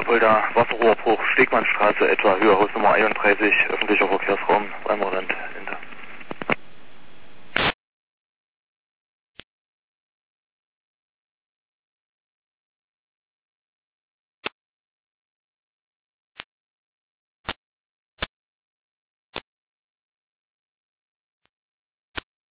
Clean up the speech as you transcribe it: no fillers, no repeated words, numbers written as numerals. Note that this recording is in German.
Leopolder, Wasserrohrbruch, Stegmannstraße, etwa Höhe Hausnummer 31, öffentlicher Verkehrsraum, Weimar Land, Ende.